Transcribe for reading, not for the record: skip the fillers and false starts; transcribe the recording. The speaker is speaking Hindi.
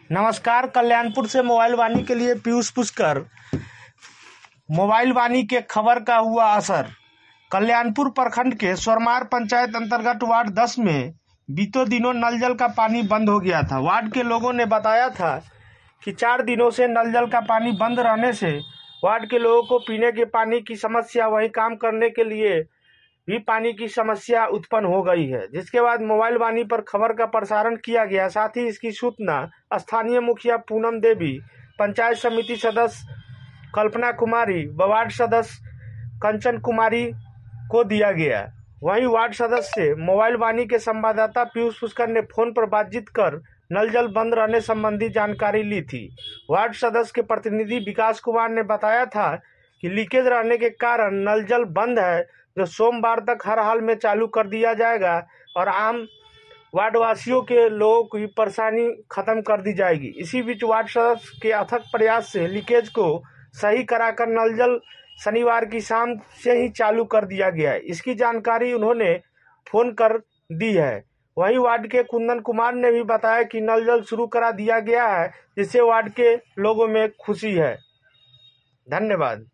नमस्कार। कल्याणपुर से मोबाइल वाणी के लिए पीयूष पुष्कर। मोबाइल वाणी के खबर का हुआ असर। कल्याणपुर प्रखंड के सोरमार पंचायत अंतर्गत वार्ड 10 में बीते दिनों नल जल का पानी बंद हो गया था। वार्ड के लोगों ने बताया था कि 4 दिनों से नल जल का पानी बंद रहने से वार्ड के लोगों को पीने के पानी की समस्या, वहीं काम करने के लिए भी पानी की समस्या उत्पन्न हो गई है। जिसके बाद मोबाइल वाणी पर खबर का प्रसारण किया गया। साथ ही इसकी सूचना स्थानीय मुखिया पूनम देवी, पंचायत समिति सदस्य कल्पना कुमारी व वार्ड सदस्य कंचन कुमारी को दिया गया। वहीं वार्ड सदस्य से मोबाइल वाणी के संवाददाता पीयूष पुष्कर ने फोन पर बातचीत कर नल जल बंद रहने संबंधी जानकारी ली थी। वार्ड सदस्य के प्रतिनिधि विकास कुमार ने बताया था कि लीकेज रहने के कारण नल जल बंद है, जो सोमवार तक हर हाल में चालू कर दिया जाएगा और आम वार्डवासियों के लोगों की परेशानी खत्म कर दी जाएगी। इसी बीच वार्ड सदस्य के अथक प्रयास से लीकेज को सही कराकर नल जल शनिवार की शाम से ही चालू कर दिया गया है। इसकी जानकारी उन्होंने फोन कर दी है। वहीं वार्ड के कुंदन कुमार ने भी बताया कि नल जल शुरू करा दिया गया है, जिससे वार्ड के लोगों में खुशी है। धन्यवाद।